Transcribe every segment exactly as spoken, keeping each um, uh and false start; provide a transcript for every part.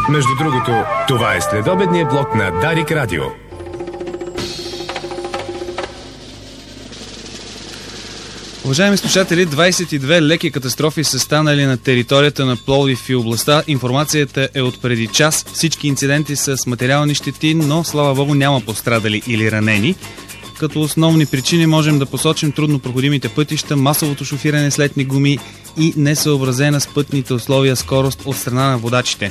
Между другото, това е следобедният блок на Дарик Радио. Уважаеми слушатели, двадесет и две леки катастрофи са станали на територията на Пловдив и областта. Информацията е от преди час. Всички инциденти са с материални щети, но слава богу няма пострадали или ранени. Като основни причини можем да посочим трудно проходимите пътища, масовото шофиране с летни гуми и несъобразена с пътните условия скорост от страна на водачите.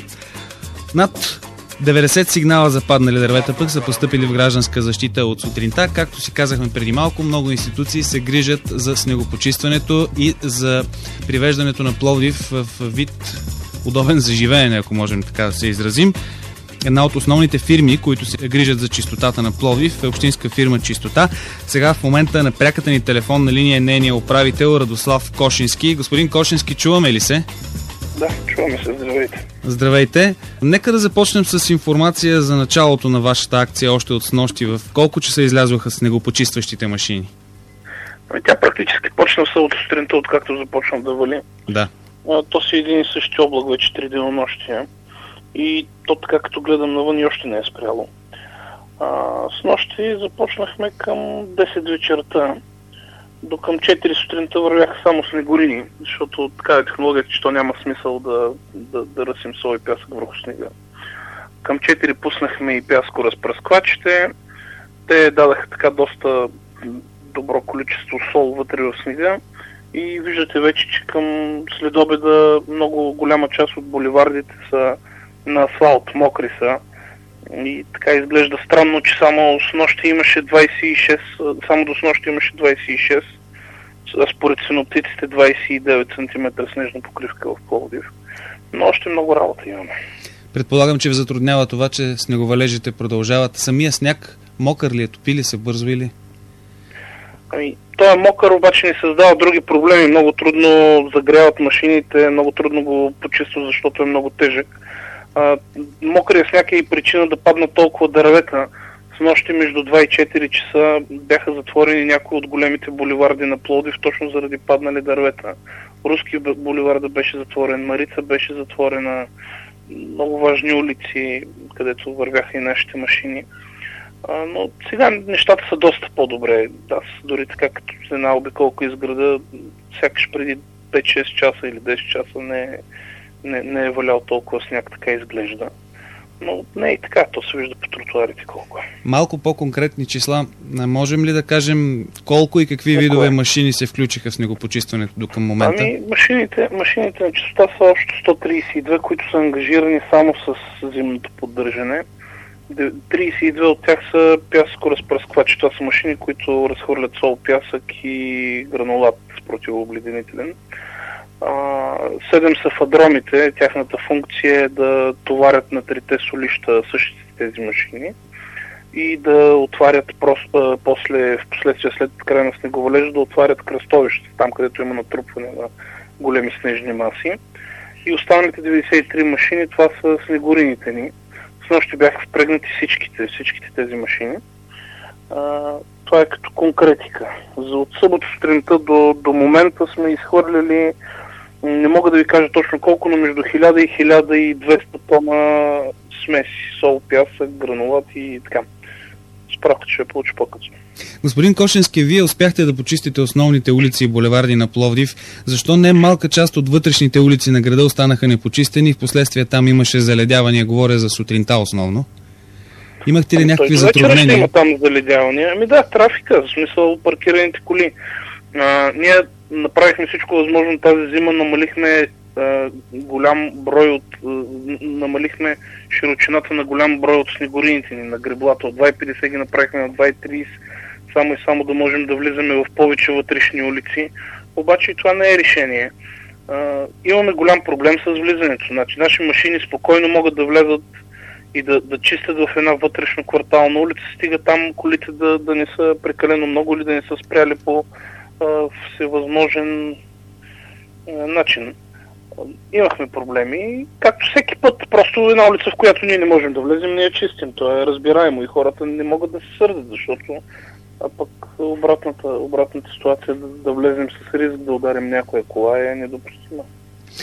Над деветдесет сигнала за паднали дървета пък са постъпили в гражданска защита от сутринта. Както си казахме преди малко, много институции се грижат за снегопочистването и за привеждането на Пловдив в вид удобен за живеене, ако можем така да се изразим. Една от основните фирми, които се грижат за чистотата на Пловдив, е общинска фирма Чистота. Сега в момента на пряката ни телефонна линия е нейният управител Радослав Кошински. Господин Кошински, чуваме ли се? Да, чуваме се. Здравейте. Здравейте. Нека да започнем с информация за началото на вашата акция още от снощи. В колко часа излязоха снегопочистващите машини? Ами тя практически почна от сутринта, откакто започна да вали. Да. А, то си един и същи облак вече три денонощия. И то така като гледам навън и още не е спряло. А, с нощи започнахме към десет вечерта. До към четири сутринта вървяха само снегорини, защото така е технологията, че то няма смисъл да, да, да ръсим сол и пясък върху снега. Към четири пуснахме и пяско-разпръсквачите. Те дадаха така доста добро количество сол вътре в снега. И виждате вече, че към следобеда много голяма част от буливардите са на асфалт, мокри са. И така изглежда странно, че само с нощи имаше двадесет и шест, само до снощи имаше двадесет и шест, а според синоптиците двадесет и девет сантиметра снежна покривка в Пловдив. Но още много работа имаме. Предполагам, че ви затруднява това, че снеговалежите продължават. Самия сняг мокър ли е, топи ли се бързо или? Ами, той е мокър, обаче ни създава други проблеми. Много трудно загряват машините, много трудно го почиства, защото е много тежък. Мокрия сняг е и причина да паднат толкова дървета. С нощи между два и четири часа бяха затворени някои от големите буливарди на Пловдив, точно заради паднали дървета. Руски буливард беше затворен, Марица беше затворена, много важни улици, където вървяха и нашите машини. А, но сега нещата са доста по-добре. Аз дори така като една обиколка из града, сякаш преди пет-шест часа или десет часа не, не, не е валял толкова сняг, така изглежда. Но не и така, то се вижда по тротуарите колко е. Малко по-конкретни числа. Можем ли да кажем колко и какви колко видове е? машини се включиха в снегопочистването до към момента? Ами, машините, машините на Чистота са общо сто тридесет и две, които са ангажирани само с зимното поддържане. тридесет и две от тях са пясъко-разпръсквачи. Това са машини, които разхвърлят сол, пясък и гранулат с противообледенителен. Седем са фадромите. Тяхната функция е да товарят на трите солища същите тези машини и да отварят просто, после, в последствие след края на снеговалежа, да отварят кръстовища, там където има натрупване на големи снежни маси. И останалите деветдесет и три машини, това са снегорините ни. С нощи бяха впрегнати всичките, всичките тези машини. А, това е като конкретика. За от събота сутринта до, до момента сме изхвърляли, не мога да ви кажа точно колко, но между хиляда и хиляда и двеста тона смеси, сол, пясък, гранулат и така. Справка, че ще получи по-късно. Господин Кошински, вие успяхте да почистите основните улици и булеварди на Пловдив. Защо не малка част от вътрешните улици на града останаха непочистени и в последствие там имаше заледявания, говоря за сутринта основно? Имахте ли ами някакви затруднения? Ще има там заледявания. Ами да, трафика, в смисъл паркираните коли. А, ние направихме всичко възможно тази зима, намалихме а, голям брой от... А, намалихме широчината на голям брой от снегорините ни на греблата. От два и петдесет ги направихме на два и тридесет, само и само да можем да влизаме в повече вътрешни улици. Обаче това не е решение. А, имаме голям проблем с влизането. Значи, наши машини спокойно могат да влезат и да, да чистят в една вътрешно квартална улица, стига там колите да, да не са прекалено много или да не са спряли по а, всевъзможен а, начин. Имахме проблеми, както всеки път, просто една улица, в която ние не можем да влезем, не я чистим. Това е разбираемо и хората не могат да се сърдят, защото а пък обратната, обратната ситуация да, да влезем с риск да ударим някоя кола е недопустима.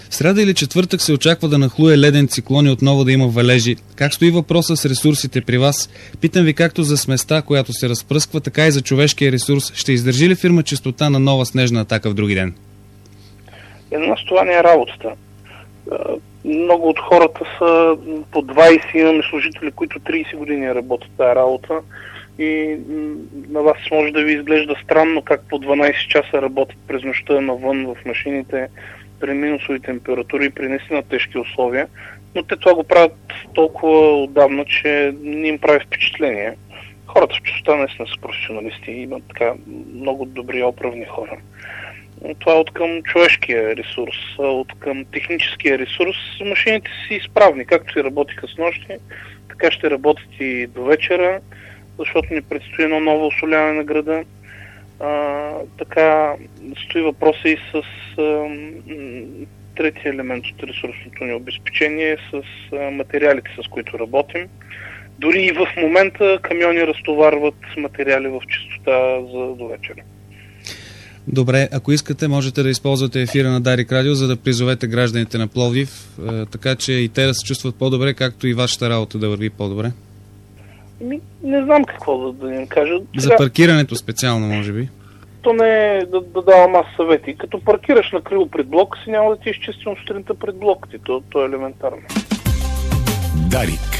В сряда или четвъртък се очаква да нахлуе леден циклон и отново да има валежи. Как стои въпроса с ресурсите при вас? Питам ви както за сместа, която се разпръсква, така и за човешкия ресурс. Ще издържи ли фирма Чистота на нова снежна атака в други ден? Една с това не е работата. Много от хората са по двайсет, имаме служители, които трийсет години работят тази работа и на вас може да ви изглежда странно как по дванайсет часа работят през нощта навън в машините при минусови температури и при наистина тежки условия, но те това го правят толкова отдавна, че не им прави впечатление. Хората в Чистота наистина са професионалисти и имат така много добри оправни хора. Това е от към човешкия ресурс, от към техническия ресурс. Машините си изправни, както си работиха с нощи, така ще работят и до вечера, защото ни предстои едно ново осоляване на града. А, така стои въпроса и с а, третия елемент от ресурсното ни обезпечение, с а, материалите, с които работим. Дори и в момента камиони разтоварват материали в Чистота за до вечера. Добре, ако искате, можете да използвате ефира на Дарик Радио, за да призовете гражданите на Пловдив, е, така че и те да се чувстват по-добре, както и вашата работа да върви по-добре. Ми, не знам какво да, да им кажа. За сега, паркирането специално, може би. То не е да, да давам аз съвети. Като паркираш на криво пред блока си, няма да ти изчистим сутринта пред блока ти. То, то е елементарно. Дарик.